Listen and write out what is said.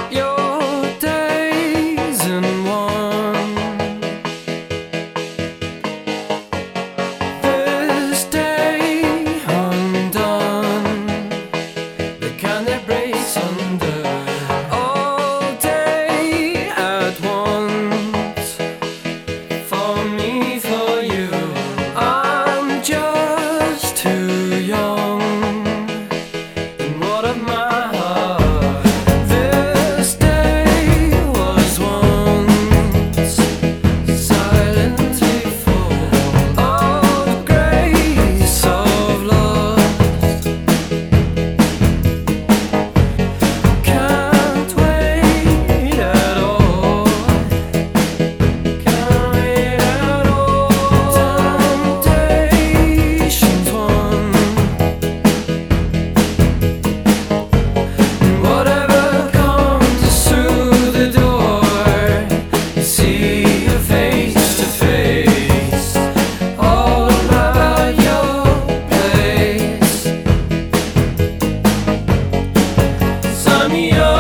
your days in one. This day undone, the kind that breaks under. All day at once, for me, for you. I'm just too young. And what of my heart? This day was once silently full of grace of love. Can't wait at all. Can't wait at all. Temptations won. And whatever comes through the door, you see her face to face. All about your place. Sign me up.